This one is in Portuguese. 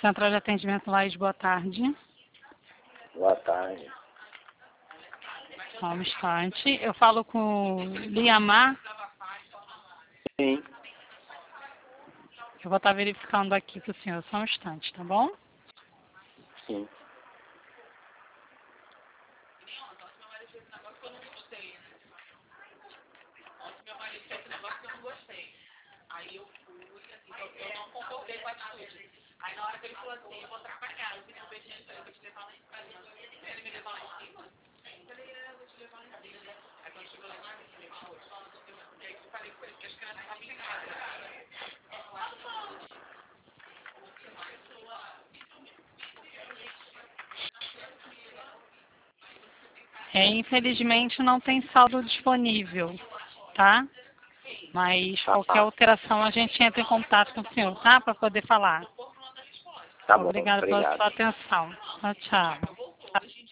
Central de Atendimento Laís, boa tarde. Boa tarde. Só um instante. Eu falo com Liamar. Sim. Eu vou estar verificando aqui para o senhor. Só um instante, tá bom? Sim. Infelizmente não tem saldo disponível, tá? Mas qualquer alteração a gente entra em contato com o senhor, tá? Para poder falar. Tá bom, Obrigada pela obrigado. sua atenção. Tchau, tchau.